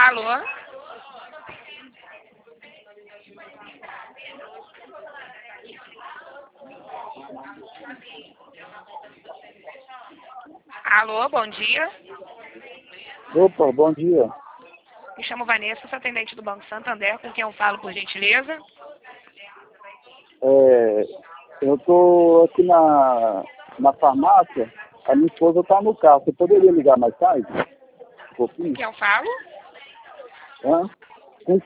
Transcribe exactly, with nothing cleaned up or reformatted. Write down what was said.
Alô? Alô, bom dia. Opa, bom dia. Me chamo Vanessa, sou atendente do Banco Santander, com quem eu falo, por gentileza. É, eu estou aqui na, na farmácia, a minha esposa está no carro. Você poderia ligar mais tarde? Um Com pouquinho? quem eu falo? Hã?